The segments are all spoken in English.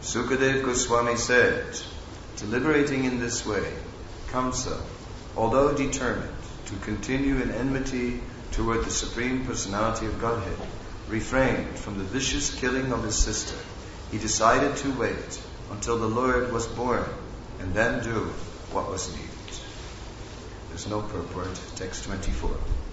Sukadeva Goswami said, deliberating in this way, Kamsa, although determined to continue in enmity toward the Supreme Personality of Godhead, refrained from the vicious killing of his sister. He decided to wait until the Lord was born and then do what was needed. There's no purport. Text 24.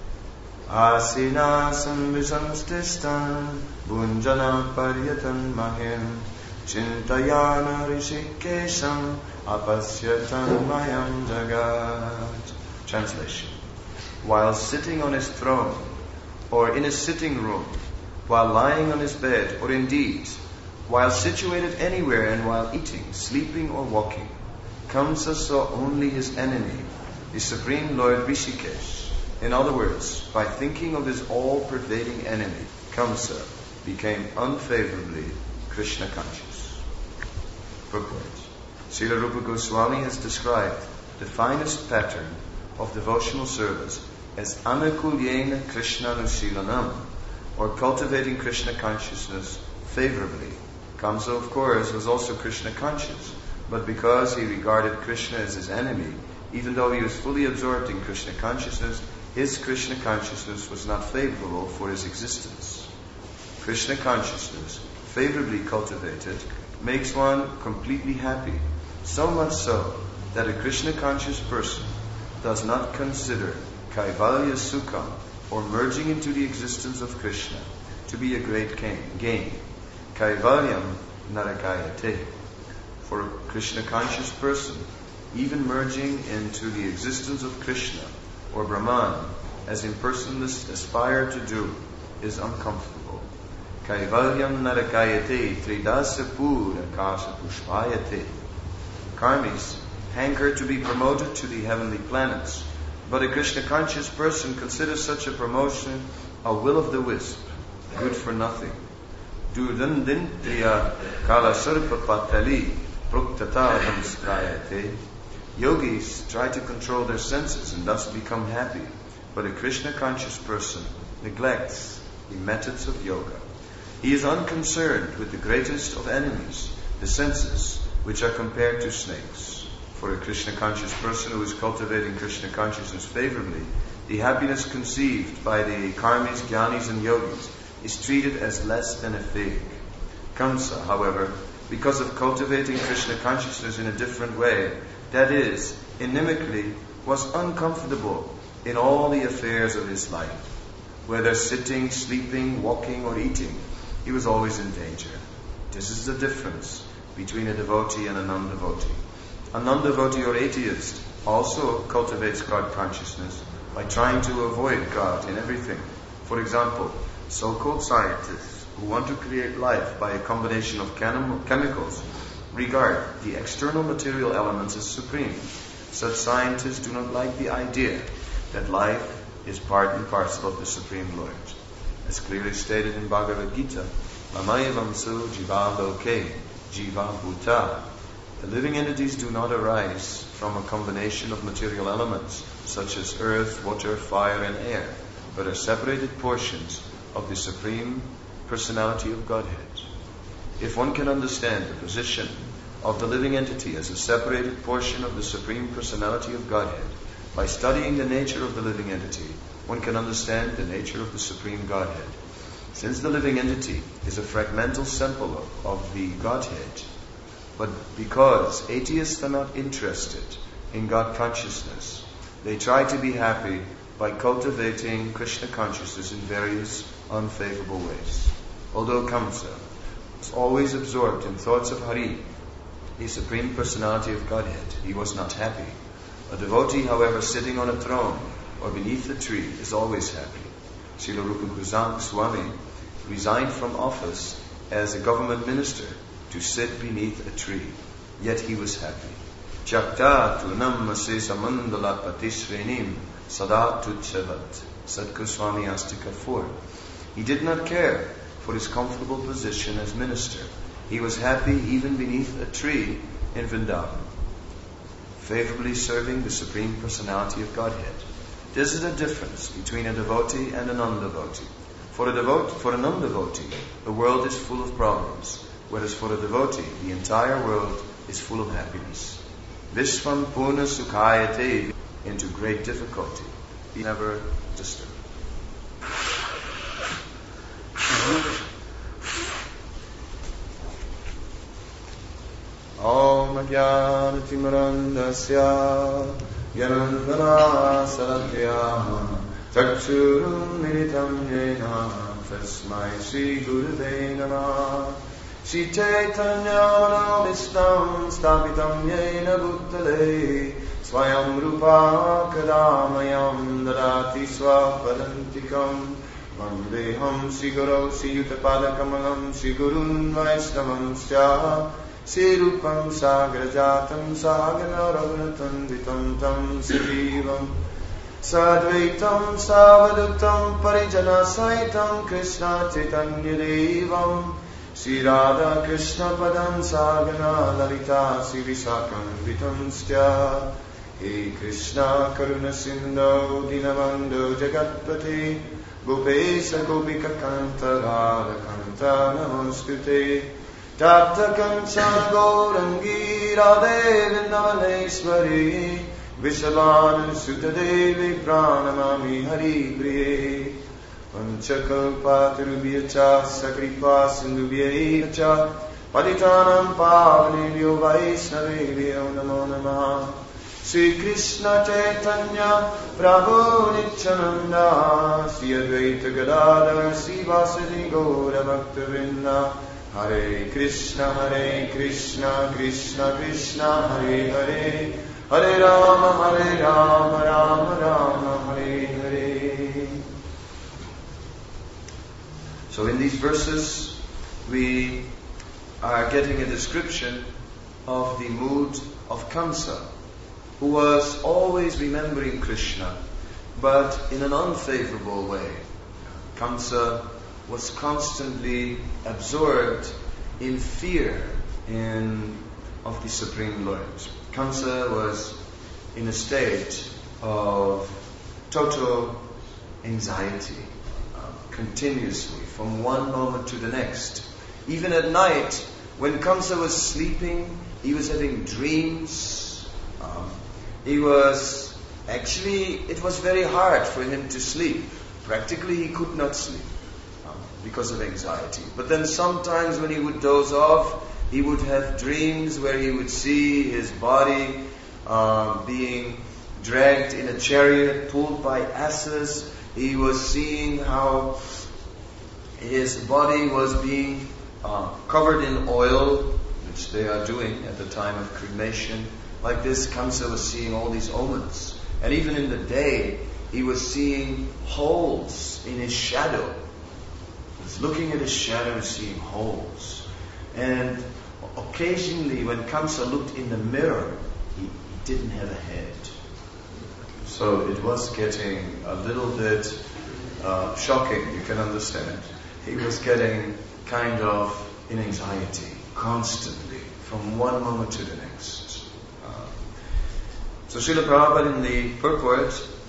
Asina samvisamstistan bunjana paryatan mahim chintayana rishikesham apasyatan mayam jagat. Translation. While sitting on his throne, or in his sitting room, while lying on his bed, or indeed, while situated anywhere and while eating, sleeping or walking, Kamsa saw only his enemy, the Supreme Lord Rishikesh. In other words, by thinking of his all-pervading enemy, Kamsa became unfavorably Krishna conscious. Purport. Srila Rupa Goswami has described the finest pattern of devotional service as Anukulyena Krishna Nusilanam, or cultivating Krishna consciousness favorably. Kamsa, of course, was also Krishna conscious, but because he regarded Krishna as his enemy, even though he was fully absorbed in Krishna consciousness, his Krishna consciousness was not favorable for his existence. Krishna consciousness, favorably cultivated, makes one completely happy, so much so that a Krishna conscious person does not consider Kaivalya Sukham, or merging into the existence of Krishna, to be a great gain. Kaivalyam narakayate. For a Krishna conscious person, even merging into the existence of Krishna or Brahman, as impersonalists aspire to do, is uncomfortable. Kaivalyam narakayate tridasa pura kasa pushpayate. Karmis hanker to be promoted to the heavenly planets, but a Krishna conscious person considers such a promotion a will of the wisp, good for nothing. Durdandintriya kala sarpa patali Pruktata Namaskayate. Yogis try to control their senses and thus become happy, but a Krishna conscious person neglects the methods of yoga. He is unconcerned with the greatest of enemies, the senses, which are compared to snakes. For a Krishna conscious person who is cultivating Krishna consciousness favorably, the happiness conceived by the karmis, jnanis and yogis is treated as less than a fig. Kamsa, however, because of cultivating Krishna consciousness in a different way, that is, inimically, was uncomfortable in all the affairs of his life. Whether sitting, sleeping, walking or eating, he was always in danger. This is the difference between a devotee and a non-devotee. A non-devotee or atheist also cultivates God consciousness by trying to avoid God in everything. For example, so-called scientists who want to create life by a combination of chemicals regard the external material elements as supreme. Such scientists do not like the idea that life is part and parcel of the Supreme Lord. As clearly stated in Bhagavad Gita, Mamayavamsu jiva loke jiva bhuta. The living entities do not arise from a combination of material elements such as earth, water, fire and air, but are separated portions of the Supreme Personality of Godhead. If one can understand the position of the living entity as a separated portion of the Supreme Personality of Godhead, by studying the nature of the living entity, one can understand the nature of the Supreme Godhead. Since the living entity is a fragmental sample of the Godhead, but because atheists are not interested in God consciousness, they try to be happy by cultivating Krishna consciousness in various unfavorable ways. Although Kamsa was always absorbed in thoughts of Hari, the Supreme Personality of Godhead, he was not happy. A devotee, however, sitting on a throne or beneath a tree is always happy. Srila Rupa Goswami resigned from office as a government minister to sit beneath a tree, yet he was happy. Chakta tunam masesa mandala patisrenim sadat tutsavat. Sat Goswami Astika 4. He did not care for his comfortable position as minister. He was happy even beneath a tree in Vrindavan, favorably serving the Supreme Personality of Godhead. This is the difference between a devotee and a non-devotee. For a non-devotee, the world is full of problems. whereas for a devotee, the entire world is full of happiness. Vishvam purna sukhayate, into great difficulty. He never disturbed. Om Jnanatimirandasya Gyanandana Salatya Chakshurum Militam Yena Tasmai Shri Gurave Namah Shri Chaitanya Manabhishtam Stapitam Yena Bhutale Swayam Rupa Kadamayam Dadati Swapadantikam Vandeham Shri Guru Shri Yutapada Kamalam Shri Gurun Vaishnavam Sya Shri Rupam Sagrajatam Sagara Raghunatam Vitam Tam Sivam Sadvaitam Savadutam Parijana Saitam Krishna Chaitanya Devam Shri Radha Krishna Padam Sagana Lalita Shri Visakam Vitam Stya He Krishna Karuna Sindhu Dinabandhu Jagatpati Gopesa Gopika Kanta Radha Kanta Namaskute Tapta Kanchana Gaurangi Radhe Vrindavaneshwari Vishavan Sutadevi Pranamami Hari Priye Panchakalpatirubhyacha Sakripa Sindhubhyacha Patitanam Pavanebhyo Vaishnavebhyo Namo Namaha Sri Krishna Chaitanya Prabhu Nityananda Sri Advaita Gadadhar Sri Vasadi Gaura Bhaktavinda Hare Krishna Krishna Krishna Hare Hare Hare Rama Rama Rama Hare Hare. So in these verses we are getting a description of the mood of Kamsa, who was always remembering Krishna, but in an unfavorable way. Kamsa was constantly absorbed in fear of the Supreme Lord. Kamsa was in a state of total anxiety, continuously, from one moment to the next. Even at night, when Kamsa was sleeping, he was having dreams. It was very hard for him to sleep. Practically, he could not sleep because of anxiety. But then sometimes when he would doze off, he would have dreams where he would see his body being dragged in a chariot, pulled by asses. He was seeing how his body was being covered in oil, which they are doing at the time of cremation. Like this, Kamsa was seeing all these omens. And even in the day, he was seeing holes in his shadow. He was looking at his shadow and seeing holes. And occasionally, when Kamsa looked in the mirror, he didn't have a head. So it was getting a little bit shocking, you can understand. He was getting kind of in anxiety constantly, from one moment to the next. So Srila Prabhupada in the purport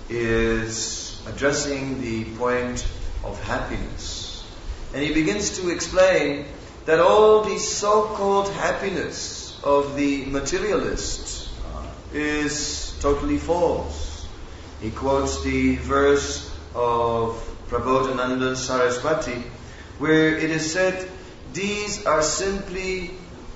is addressing the point of happiness. And he begins to explain that all the so-called happiness of the materialist is totally false. He quotes the verse of Prabodhananda Saraswati, where it is said, these are simply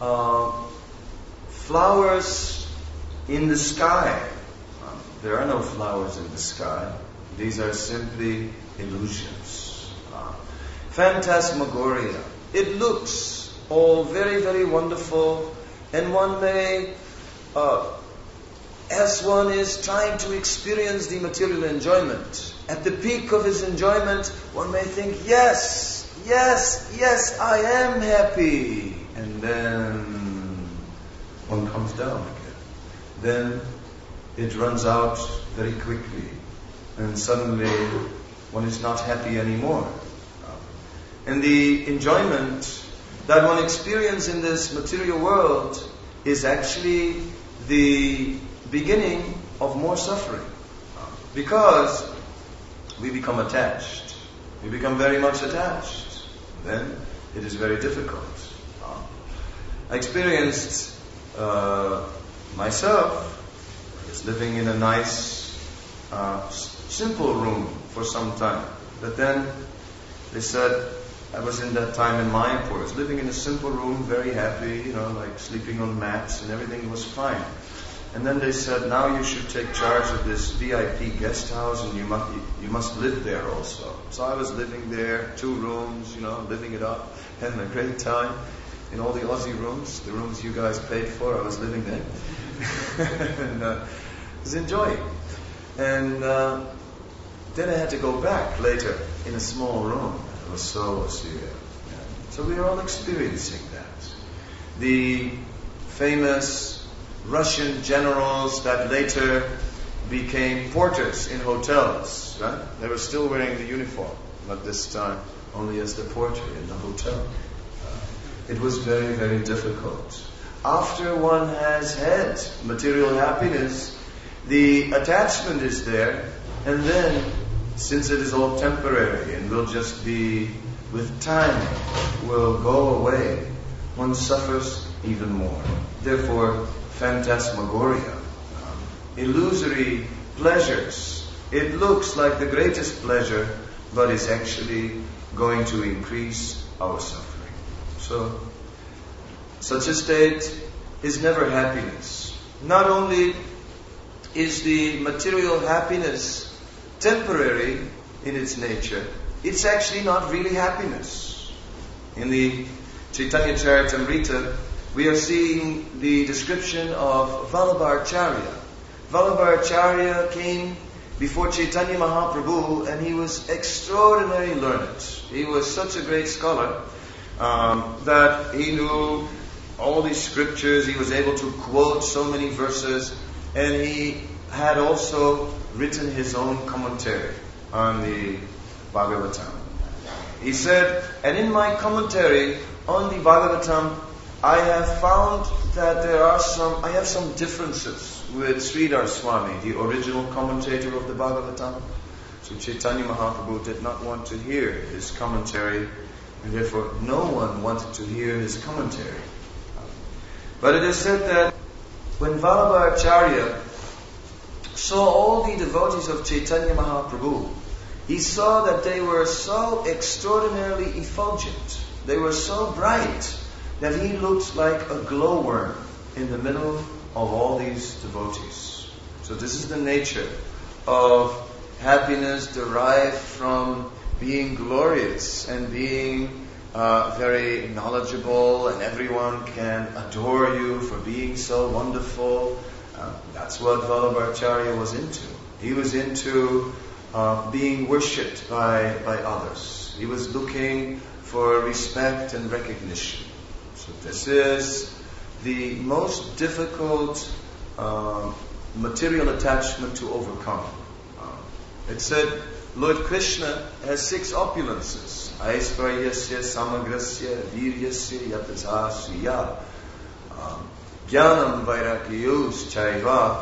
flowers in the sky. There are no flowers in the sky. These are simply illusions. Phantasmagoria. It looks all very, very wonderful, and one may, as one is trying to experience the material enjoyment, at the peak of his enjoyment, one may think, yes, I am happy. And then one comes down again. Then it runs out very quickly, and suddenly one is not happy anymore. And the enjoyment that one experiences in this material world is actually the beginning of more suffering. Because we become attached. We become very much attached. Then it is very difficult. I experienced myself as living in a nice, simple room for some time. But then they said, I was in that time in Mayapur. I was living in a simple room, very happy, like sleeping on mats and everything was fine. And then they said, now you should take charge of this VIP guest house and you must live there also. So I was living there, 2 rooms, living it up, having a great time in all the Aussie rooms, the rooms you guys paid for, I was living there. And I was enjoying. And then I had to go back later in a small room. It was so austere. So we are all experiencing that. The famous Russian generals that later became porters in hotels, right? They were still wearing the uniform, but this time only as the porter in the hotel. It was very, very difficult. After one has had material happiness, the attachment is there, and then, since it is all temporary and will just be, with time, will go away, one suffers even more. Therefore, phantasmagoria, illusory pleasures. It looks like the greatest pleasure, but is actually going to increase our suffering. So, such a state is never happiness. Not only is the material happiness temporary in its nature, it's actually not really happiness. In the Chaitanya Charitamrita, we are seeing the description of Vallabhacharya. Vallabhacharya came before Chaitanya Mahaprabhu and he was extraordinarily learned. He was such a great scholar that he knew all these scriptures, he was able to quote so many verses, and he had also written his own commentary on the Bhagavatam. He said, and in my commentary on the Bhagavatam, I have found that I have some differences with Sridhar Swami, the original commentator of the Bhagavatam. So Chaitanya Mahaprabhu did not want to hear his commentary, and therefore no one wanted to hear his commentary. But it is said that when Vallabhacharya saw all the devotees of Chaitanya Mahaprabhu, he saw that they were so extraordinarily effulgent, they were so bright, that he looked like a glowworm in the middle of all these devotees. So this is the nature of happiness derived from being glorious and being very knowledgeable, and everyone can adore you for being so wonderful. That's what Vallabhacharya was into. He was into being worshipped by others. He was looking for respect and recognition. So this is the most difficult material attachment to overcome. It said Lord Krishna has 6 opulences. Aisvaryasya, samagrasya, viryasya, yatasasya, jnanam vairakyus chaiva,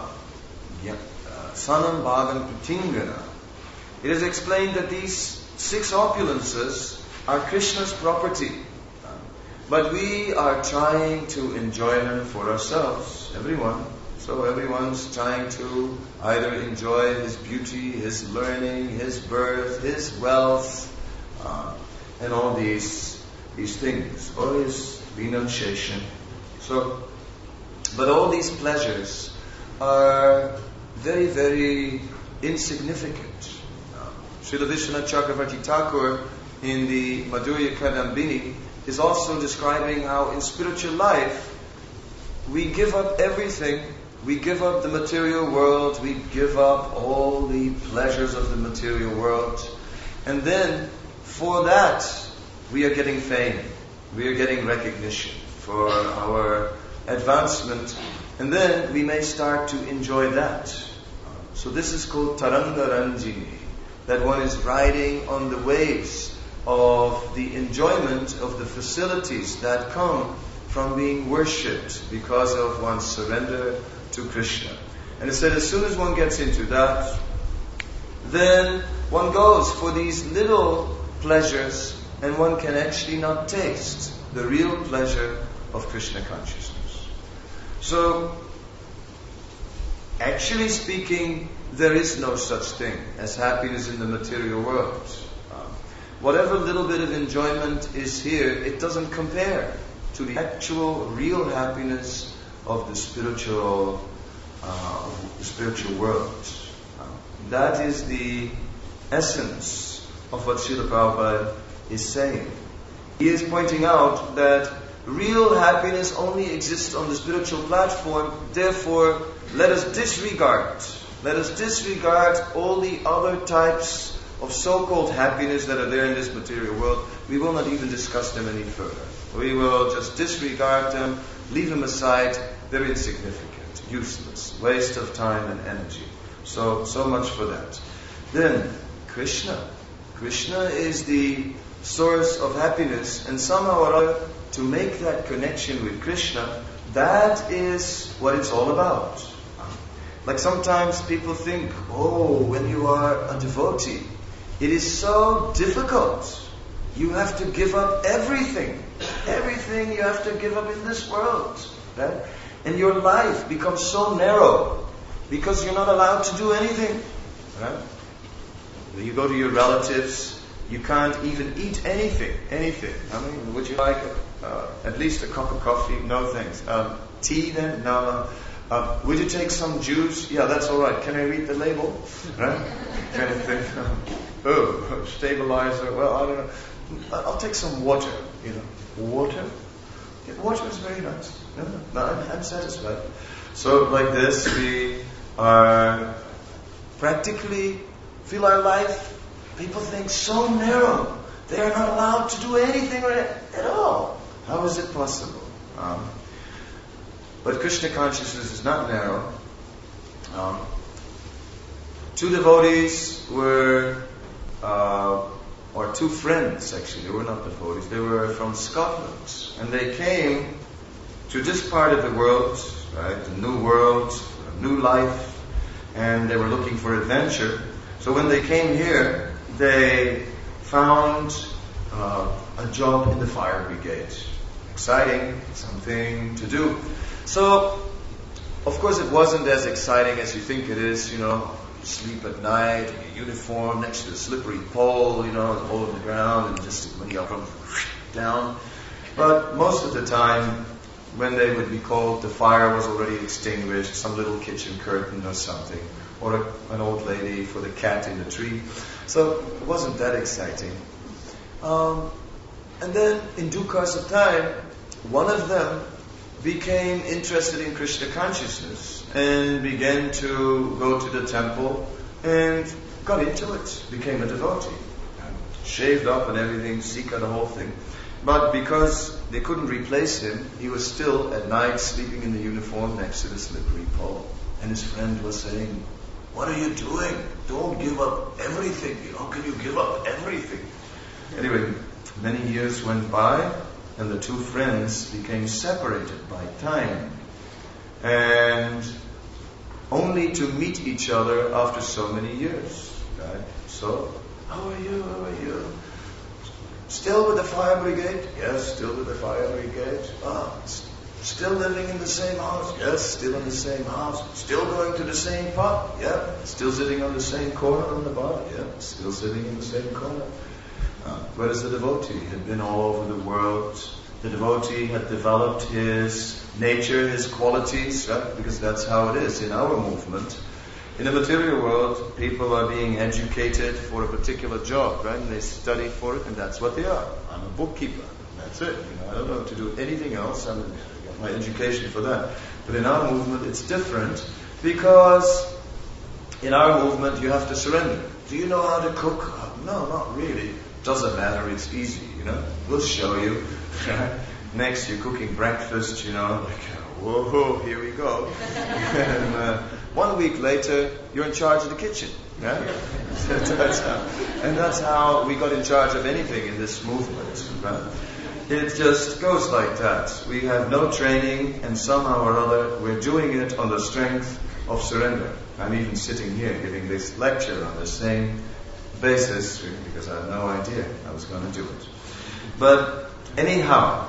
sanam bhagam pratingana. It is explained that these 6 opulences are Krishna's property. But we are trying to enjoy them for ourselves, everyone. So everyone's trying to either enjoy his beauty, his learning, his birth, his wealth, and all these things, or his renunciation. So, but all these pleasures are very, very insignificant. Srila Vishwanath Chakravarti Thakur in the Madhurya Kadambini is also describing how in spiritual life we give up everything. We give up the material world, we give up all the pleasures of the material world, and then for that we are getting fame, we are getting recognition for our advancement, and then we may start to enjoy that. So this is called Taranga Ranjini, that one is riding on the waves of the enjoyment of the facilities that come from being worshipped because of one's surrender to Krishna. And it said as soon as one gets into that, then one goes for these little pleasures and one can actually not taste the real pleasure of Krishna consciousness. So, actually speaking, there is no such thing as happiness in the material world. Whatever little bit of enjoyment is here, it doesn't compare to the actual, real happiness of the spiritual world. That is the essence of what Srila Prabhupada is saying. He is pointing out that real happiness only exists on the spiritual platform. Therefore, let us disregard all the other types of so-called happiness that are there in this material world. We will not even discuss them any further. We will just disregard them, leave them aside. They're insignificant, useless, waste of time and energy. So much for that. Then, Krishna. Krishna is the source of happiness, and somehow or other, to make that connection with Krishna, that is what it's all about. Like sometimes people think, when you are a devotee, it is so difficult. You have to give up everything. Everything you have to give up in this world. Right? And your life becomes so narrow because you're not allowed to do anything. Right? When you go to your relatives, you can't even eat anything. I mean, would you like at least a cup of coffee? No thanks. Tea then? No. Would you take some juice? Yeah, that's all right. Can I read the label? Right? Kind of thing. Stabilizer. Well, I don't know. I'll take some water. Water. Yeah, water is very nice. No, I'm satisfied. So, like this, we are practically feel our life. People think so narrow. They are not allowed to do anything at all. How is it possible? But Krishna consciousness is not narrow. Two devotees were, or two friends actually, they were not devotees, they were from Scotland. And they came to this part of the world, right, the new world, a new life, and they were looking for adventure. So when they came here, they found a job in the fire brigade. Exciting, something to do. So, of course it wasn't as exciting as you think it is, sleep at night, in a uniform, next to a slippery pole, the hole in the ground, and just when you come down. But most of the time, when they would be called, the fire was already extinguished, some little kitchen curtain or something, or an old lady for the cat in the tree. So it wasn't that exciting. And then, in due course of time, one of them became interested in Krishna consciousness and began to go to the temple and got into it, became a devotee, shaved up and everything, Sika, the whole thing. But because they couldn't replace him, he was still at night sleeping in the uniform next to the slippery pole. And his friend was saying, "What are you doing? Don't give up everything, Can you give up everything?" Anyway, many years went by, and the two friends became separated by time. And only to meet each other after so many years. Right? So, how are you? Still with the fire brigade? Yes, still with the fire brigade. Still living in the same house? Yes, still in the same house. Still going to the same pub? Yeah. Still sitting on the same corner on the bar? Yeah. Still sitting in the same corner. Whereas the devotee had been all over the world. The devotee had developed his nature, his qualities, right? Because that's how it is in our movement. In the material world, people are being educated for a particular job, right? And they study for it, and that's what they are. I'm a bookkeeper. That's it. I don't know to do anything else. I got my education for that. But in our movement, it's different because in our movement, you have to surrender. Do you know how to cook? No, not really. Doesn't matter. It's easy. We'll show you. Next, you're cooking breakfast. Whoa, here we go. And 1 week later, you're in charge of the kitchen. Right? That's how we got in charge of anything in this movement. Right? It just goes like that. We have no training, and somehow or other, we're doing it on the strength of surrender. I'm even sitting here giving this lecture on the same basis because I had no idea I was going to do it. But anyhow,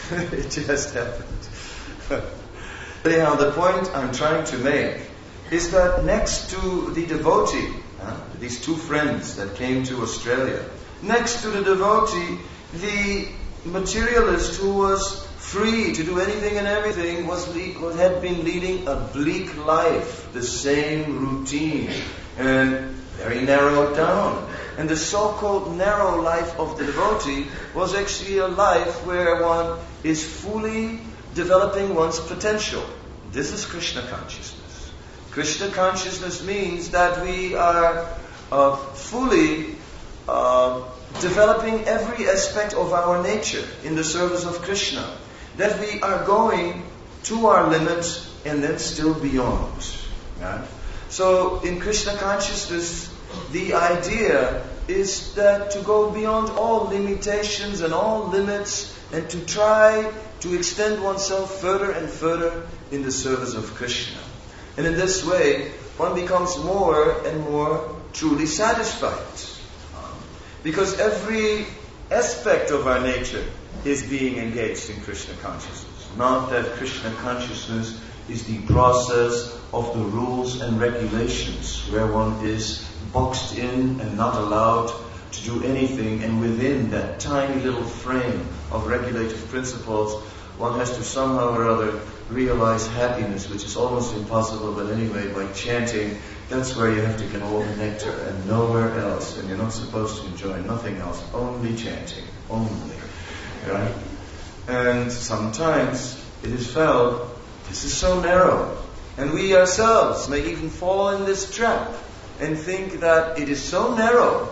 It just happened. Anyhow, the point I'm trying to make is that next to the devotee, these two friends that came to Australia, next to the devotee, the materialist who was free to do anything and everything had been leading a bleak life, the same routine, and very narrowed down. And the so-called narrow life of the devotee was actually a life where one is fully developing one's potential. This is Krishna consciousness. Krishna consciousness means that we are fully developing every aspect of our nature in the service of Krishna. That we are going to our limits and then still beyond. Right? So in Krishna consciousness, the idea is that to go beyond all limitations and all limits and to try to extend oneself further and further in the service of Krishna. And in this way, one becomes more and more truly satisfied. Because every aspect of our nature is being engaged in Krishna consciousness. Not that Krishna consciousness is the process of the rules and regulations where one is boxed in and not allowed to do anything, and within that tiny little frame of regulative principles one has to somehow or other realize happiness, which is almost impossible, but anyway, by chanting, that's where you have to get all the nectar and nowhere else, and you're not supposed to enjoy nothing else, only chanting, only. Right? And sometimes it is felt, this is so narrow. And we ourselves may even fall in this trap and think that it is so narrow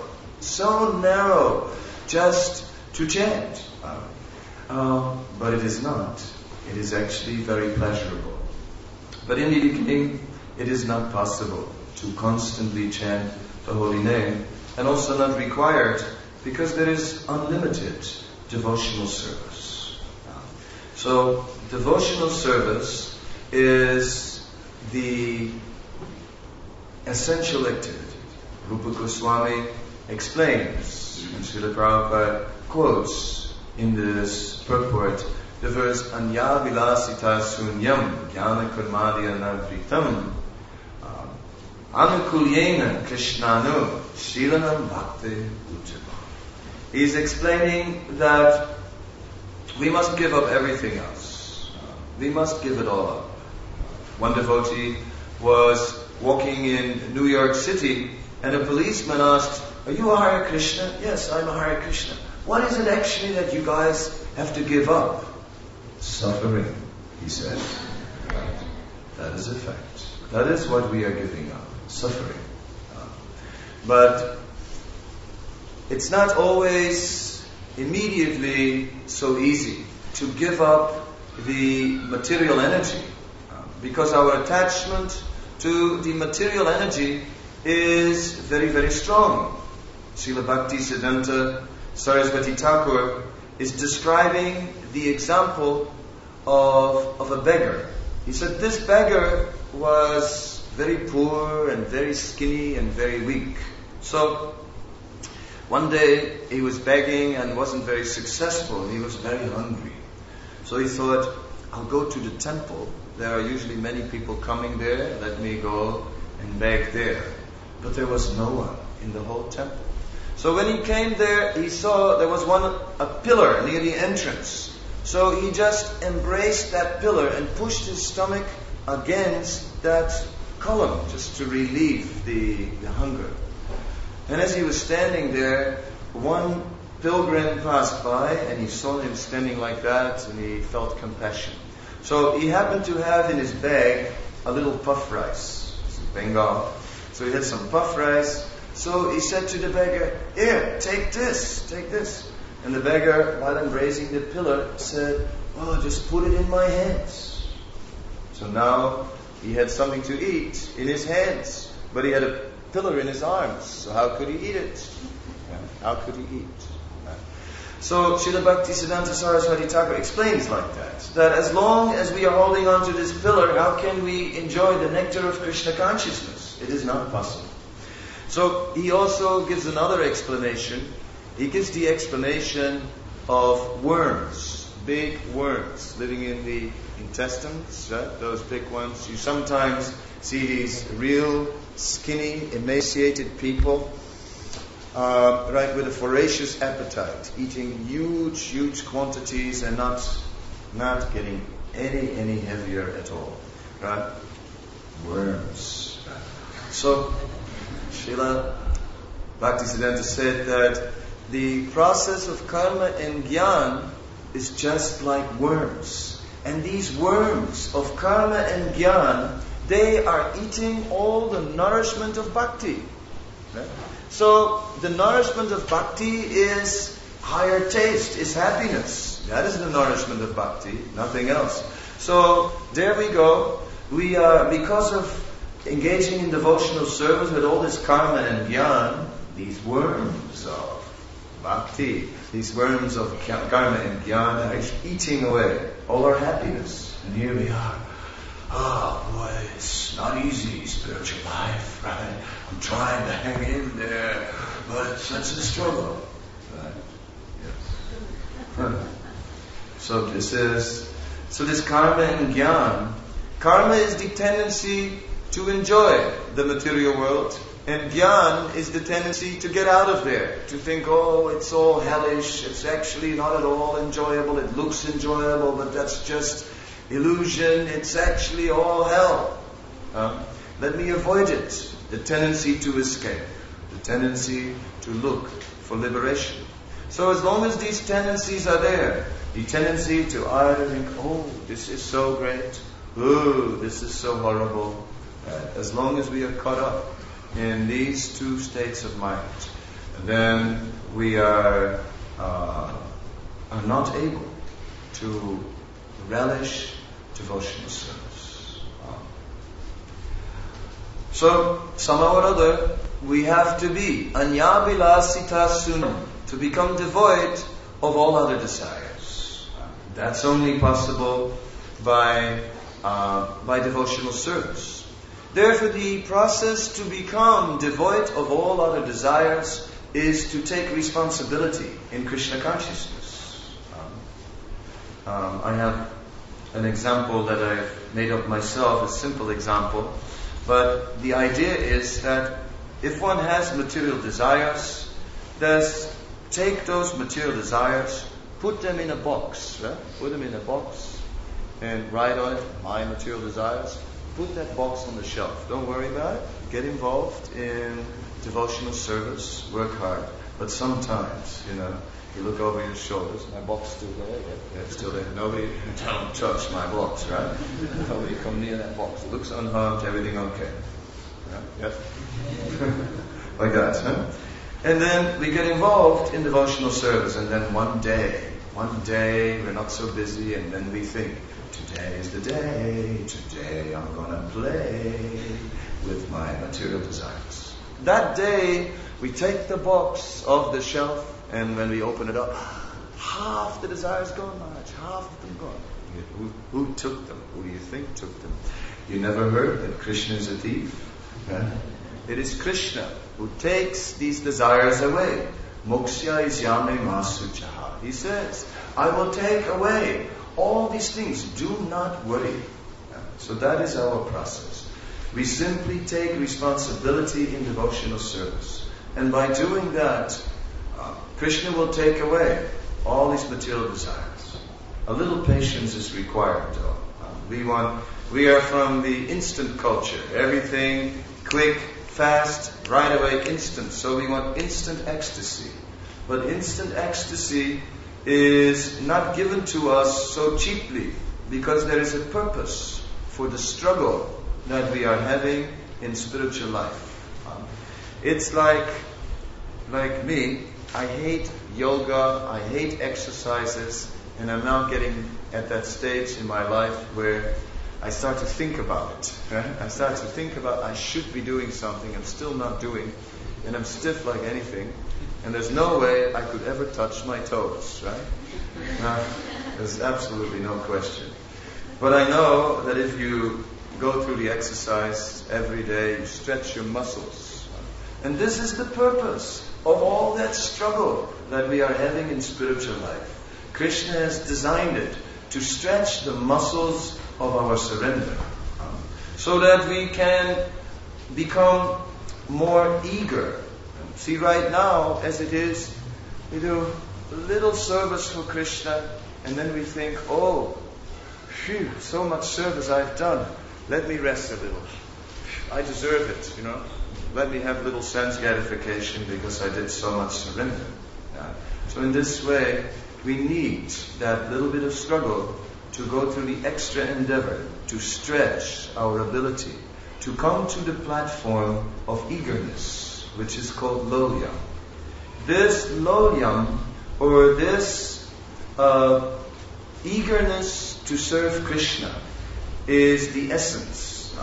just to chant. But it is not. It is actually very pleasurable. But in the beginning, it is not possible to constantly chant the holy name, and also not required, because there is unlimited devotional service. So, devotional service is the essential activity. Rupa Goswami explains, and Srila Prabhupada quotes in this purport the verse Anya Vilasita Sunyam Jnana Karmadya Navritam Anukulyena Krishnanu Shilanam Bhakti Uchama. He's explaining that we must give up everything else. We must give it all up. One devotee was walking in New York City and a policeman asked, "Are you a Hare Krishna?" "Yes, I'm a Hare Krishna." "What is it actually that you guys have to give up?" "Suffering," he said. Right. That is a fact. That is what we are giving up. Suffering. But it's not always immediately so easy to give up the material energy, because our attachment to the material energy is very, very strong. Srila Bhaktisiddhanta Saraswati Thakur is describing the example of a beggar. He said this beggar was very poor and very skinny and very weak. So one day he was begging and wasn't very successful. He was very hungry. So he thought, I'll go to the temple. There are usually many people coming there. Let me go and beg there. But there was no one in the whole temple. So when he came there, he saw there was a pillar near the entrance. So he just embraced that pillar and pushed his stomach against that column just to relieve the hunger. And as he was standing there, one pilgrim passed by and he saw him standing like that and he felt compassion. So he happened to have in his bag a little puff rice, some Bengal. So he had some puff rice. So he said to the beggar, "Here, take this. And the beggar, while embracing the pillar, said, "Oh, just put it in my hands." So now he had something to eat in his hands, but he had a pillar in his arms. So how could he eat it? How could he eat? So Srila Bhaktisiddhanta Saraswati Thakur explains like that as long as we are holding on to this pillar, how can we enjoy the nectar of Krishna consciousness? It is not possible. So he also gives another explanation. He gives the explanation of worms. big worms living in the intestines, right? Those big ones. You sometimes see these real skinny, emaciated people, right, with a voracious appetite, eating huge quantities and not getting any heavier at all, right? Worms. So, Srila Bhaktisiddhanta said that the process of karma and jnana is just like worms. And these worms of karma and jnana, they are eating all the nourishment of bhakti. Right? So, the nourishment of bhakti is higher taste, is happiness. That is the nourishment of bhakti, nothing else. So, there we go. We are, because of engaging in devotional service with all this karma and jnana, these worms of bhakti, these worms of karma and jnana are eating away all our happiness. And here we are. Oh boy, it's not easy, spiritual life, right? I'm trying to hang in there, but it's a struggle. Right? Yes. So this karma and jnana. Karma is the tendency to enjoy the material world, and jnana is the tendency to get out of there, to think, oh, it's all hellish, it's actually not at all enjoyable, it looks enjoyable, but that's just illusion, it's actually all hell. Let me avoid it. The tendency to escape, the tendency to look for liberation. So as long as these tendencies are there, the tendency to either think, oh, this is so great, oh, this is so horrible, as long as we are caught up in these two states of mind, then we are not able to relish devotional service. So, somehow or other, we have to be anyavilasita sunam, to become devoid of all other desires. That's only possible by devotional service. Therefore, the process to become devoid of all other desires is to take responsibility in Krishna consciousness. I have an example that I've made up myself, a simple example, but the idea is that if one has material desires, just take those material desires, put them in a box, right? Put them in a box and write on it, my material desires. Put that box on the shelf. Don't worry about it. Get involved in devotional service. Work hard. But sometimes, you look over your shoulders. My box still there? Yeah, it's still there. Nobody don't touch my box, right? Nobody come near that box. It looks unharmed. Everything okay. Yeah? Yes? Like that, huh? And then we get involved in devotional service. And then one day, we're not so busy. And then we think, today is the day. Today I'm going to play with my material desires. That day, we take the box off the shelf, and when we open it up, half the desires gone, Maharaj. Half of them gone. Who took them? Who do you think took them? You never heard that Krishna is a thief? Right? It is Krishna who takes these desires away. Moksha isyame masuchaha. He says, I will take away all these things. Do not worry. So that is our process. We simply take responsibility in devotional service. And by doing that, Krishna will take away all these material desires. A little patience is required, though. We are from the instant culture. Everything quick, fast, right away, instant. So we want instant ecstasy. But instant ecstasy is not given to us so cheaply, because there is a purpose for the struggle that we are having in spiritual life. It's like me, I hate yoga, I hate exercises, and I'm now getting at that stage in my life where I start to think about it. Right? I start to think about I should be doing something, I'm still not doing, and I'm stiff like anything. And there's no way I could ever touch my toes, right? There's absolutely no question. But I know that if you go through the exercise every day, you stretch your muscles. And this is the purpose of all that struggle that we are having in spiritual life. Krishna has designed it to stretch the muscles of our surrender, so that we can become more eager. See, right now, as it is, we do a little service for Krishna, and then we think, oh, phew, so much service I've done. Let me rest a little. I deserve it, Let me have a little sense gratification because I did so much surrender. So in this way, we need that little bit of struggle to go through the extra endeavor to stretch our ability to come to the platform of eagerness, which is called lolyam. This lolyam, or this eagerness to serve Krishna, is the essence.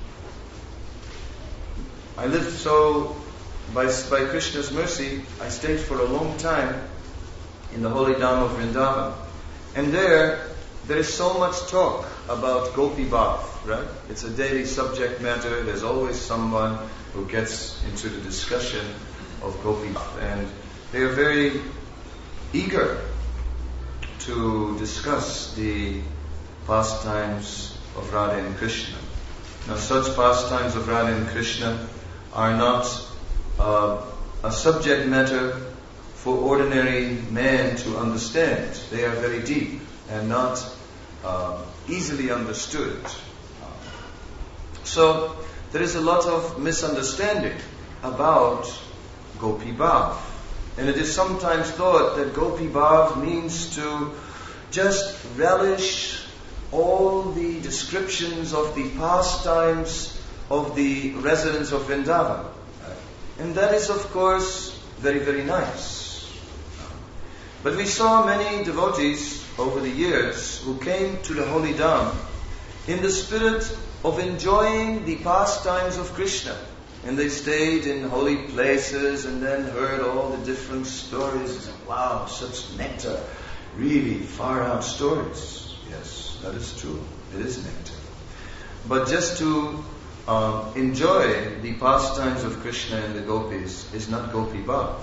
I lived so, by Krishna's mercy, I stayed for a long time in the holy Dham of Vrindavan. And there is so much talk about Gopi Bhav, right? It's a daily subject matter. There's always someone who gets into the discussion of Gopi Bhav. And they are very eager to discuss the pastimes of Radha and Krishna. Now, such pastimes of Radha and Krishna are not a subject matter for ordinary man to understand. They are very deep and not easily understood. So there is a lot of misunderstanding about Gopi Bhav. And it is sometimes thought that Gopi Bhav means to just relish all the descriptions of the pastimes of the residents of Vrindavan. And that is, of course, very, very nice. But we saw many devotees over the years who came to the Holy Dham in the spirit of enjoying the pastimes of Krishna. And they stayed in holy places and then heard all the different stories. And said, wow, such nectar. Really far out stories. Yes, that is true. It is nectar. But just to enjoy the pastimes of Krishna and the gopis is not Gopi Bhav.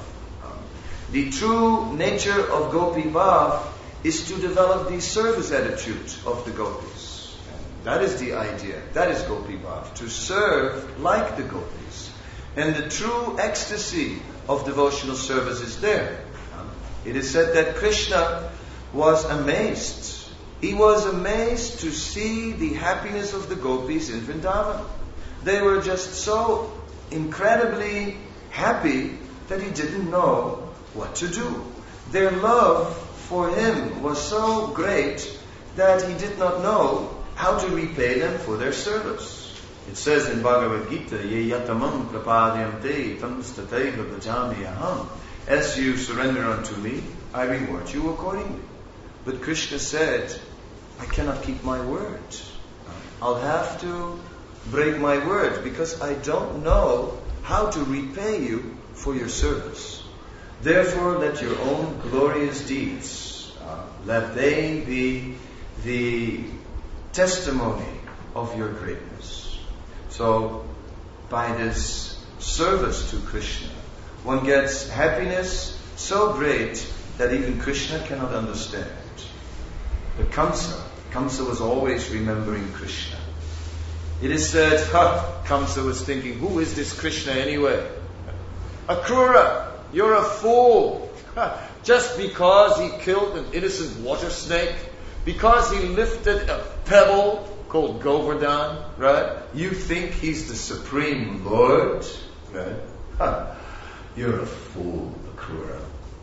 The true nature of Gopi Bhav is to develop the service attitude of the gopis. That is the idea. That is Gopi Bhav. To serve like the gopis. And the true ecstasy of devotional service is there. It is said that Krishna was amazed. He was amazed to see the happiness of the gopis in Vrindavan. They were just so incredibly happy that he didn't know what to do. Their love for him was so great that he did not know how to repay them for their service. It says in Bhagavad Gita, Ye yatamam prapadyante tam stateva bhajami aham. As you surrender unto me, I reward you accordingly. But Krishna said, I cannot keep my word. I'll have to break my word because I don't know how to repay you for your service. Therefore, let your own glorious deeds, let they be the testimony of your greatness. So, by this service to Krishna, one gets happiness so great that even Krishna cannot understand. But Kamsa was always remembering Krishna. It is said, Kamsa was thinking, who is this Krishna anyway? Akrura, you're a fool. Just because he killed an innocent water snake, because he lifted a pebble called Govardhan, right? You think he's the supreme Lord, right? You're a fool, Akrura.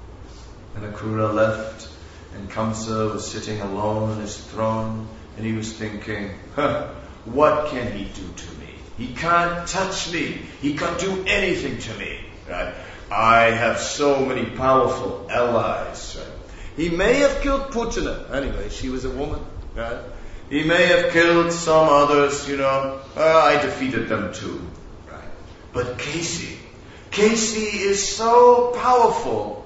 And Akrura left, and Kamsa was sitting alone on his throne, and he was thinking, what can he do to me? He can't touch me. He can't do anything to me, right? I have so many powerful allies, right? He may have killed Putana. Anyway, she was a woman, right? He may have killed some others, I defeated them too, right? But Kesi is so powerful.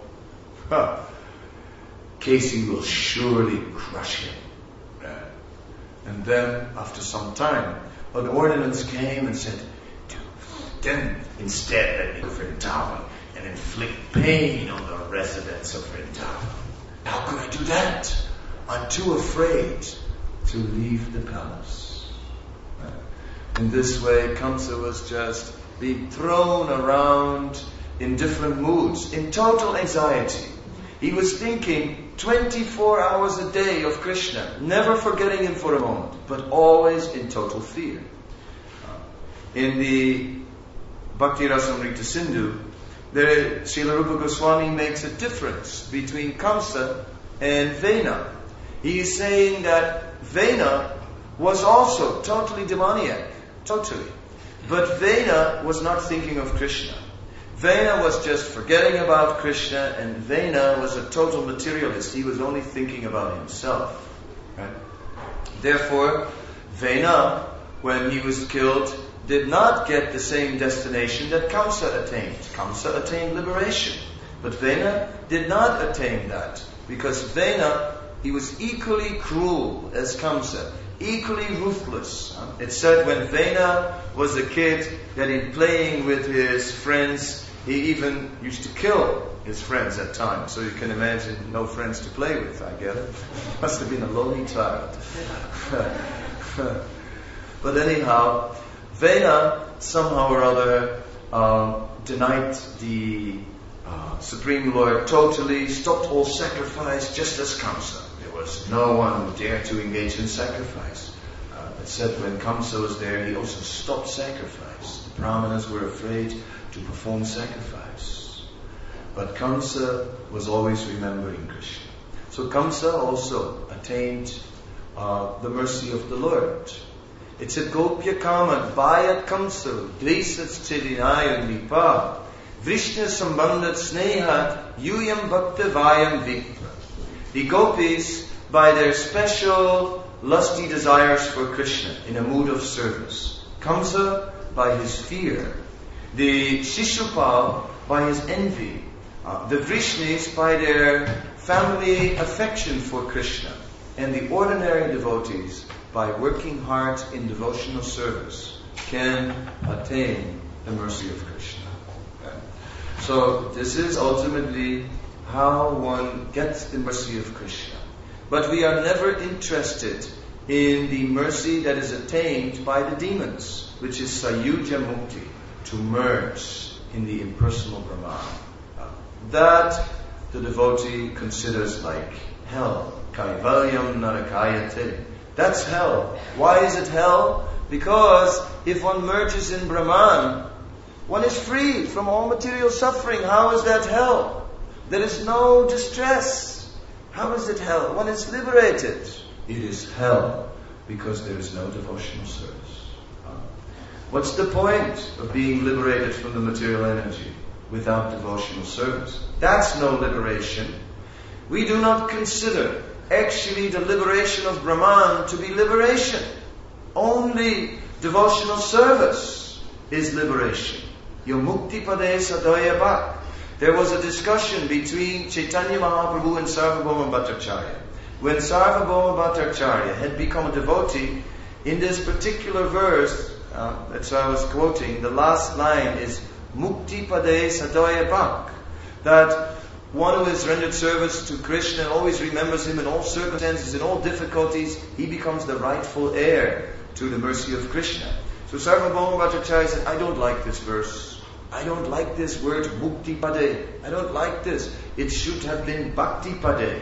Kesi will surely crush him. Right? And then, after some time, an ordinance came and said, then instead let me go to Vrindavan and inflict pain on the residents of Vrindavan. How could I do that? I'm too afraid to leave the palace. In this way, Kamsa was just being thrown around in different moods, in total anxiety. He was thinking 24 hours a day of Krishna, never forgetting him for a moment, but always in total fear. In the Bhakti Rasamrita Sindhu, Srila Rupa Goswami makes a difference between Kamsa and Vena. He is saying that Vena was also totally demoniac, totally. But Vena was not thinking of Krishna. Vena was just forgetting about Krishna, and Vena was a total materialist. He was only thinking about himself. Right? Therefore, Vena, when he was killed, did not get the same destination that Kamsa attained. Kamsa attained liberation. But Vena did not attain that. Because Vena, he was equally cruel as Kamsa, equally ruthless. It said when Vena was a kid that in playing with his friends, he even used to kill his friends at times. So you can imagine no friends to play with, I get it. Must have been a lonely child. But anyhow, Vena somehow or other denied the Supreme Lord totally, stopped all sacrifice, just as Kamsa. There was no one who dared to engage in sacrifice. It said when Kamsa was there, he also stopped sacrifice. The Brahmanas were afraid to perform sacrifice. But Kamsa was always remembering Krishna. So Kamsa also attained the mercy of the Lord. It said, Gopya Kamat Bhayat Kamsa Dvaisat Chedinayam Nipa Vrishna Sambandhat Snehat Yuyam Bhakta Vayam Vikta. The gopis, by their special lusty desires for Krishna in a mood of service. Kamsa by his fear. The Shishupal by his envy. The Vrishnis by their family affection for Krishna. And the ordinary devotees, by working hard in devotional service, can attain the mercy of Krishna. Okay. So this is ultimately how one gets the mercy of Krishna. But we are never interested in the mercy that is attained by the demons, which is Sayuja Mukti, to merge in the impersonal Brahman. That the devotee considers like hell. Kaivalyam narakayate. That's hell. Why is it hell? Because if one merges in Brahman, one is free from all material suffering. How is that hell? There is no distress. How is it hell? One is liberated. It is hell because there is no devotional service. What's the point of being liberated from the material energy without devotional service? That's no liberation. We do not consider actually the liberation of Brahman to be liberation. Only devotional service is liberation. Yomukti Pade Sadaya Bhak. There was a discussion between Chaitanya Mahaprabhu and Sarvabhauma Bhattacharya. When Sarvabhauma Bhattacharya had become a devotee, in this particular verse, that's what I was quoting, the last line is Mukti Pade Sadaya Bhak. That one who has rendered service to Krishna and always remembers him in all circumstances, in all difficulties, he becomes the rightful heir to the mercy of Krishna. So Sarvabhauma Bhattacharya said, I don't like this verse. I don't like this word Mukti Pade. I don't like this. It should have been Bhakti Pade.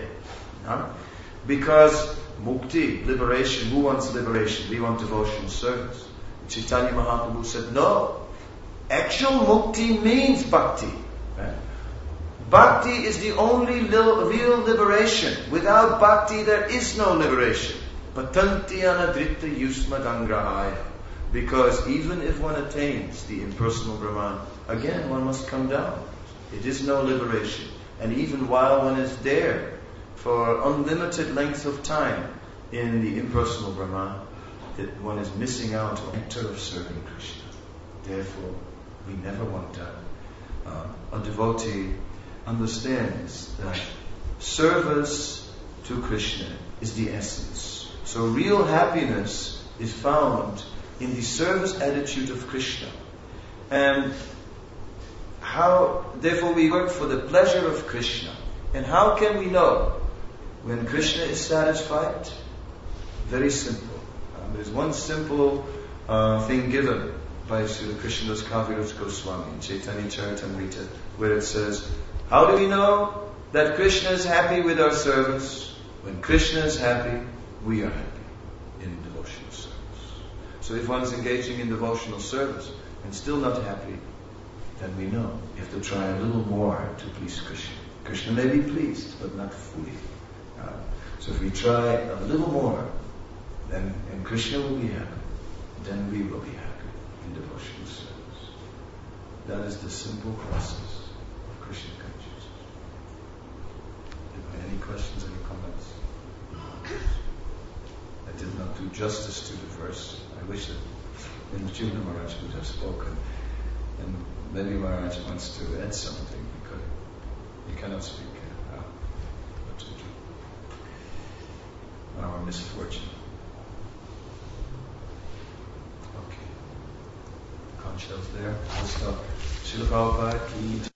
Because Mukti, liberation, who wants liberation? We want devotional service. Chaitanya Mahaprabhu said, no. Actual Mukti means Bhakti. Right? Bhakti is the only real liberation. Without Bhakti there is no liberation. Patanti anadritta yusmadangrahaya. Because even if one attains the impersonal Brahman, again one must come down. It is no liberation. And even while one is there for unlimited length of time in the impersonal Brahman, that one is missing out on the nectar of serving Krishna. Therefore, we never want that. A devotee understands that service to Krishna is the essence. So real happiness is found in the service attitude of Krishna. And therefore we work for the pleasure of Krishna. And how can we know When Krishna is satisfied, very simple. There's one simple thing given by Srila Krishnadas Kaviraj Goswami in Chaitanya Charitamrita, where it says, how do we know that Krishna is happy with our service? When Krishna is happy, we are happy in devotional service. So if one is engaging in devotional service and still not happy, then we know you have to try a little more to please Krishna. Krishna may be pleased, but not fully. So if we try a little more, then and Krishna will be happy, then we will be happy in devotional service. That is the simple process of Krishna consciousness. Any questions, any comments? I did not do justice to the verse. I wish that Nindajuna Maharaj would have spoken. And maybe Maharaj wants to add something because he cannot speak. What to do? Our misfortune. Okay. Conch is there. We'll stop. Srila Prabhupada ki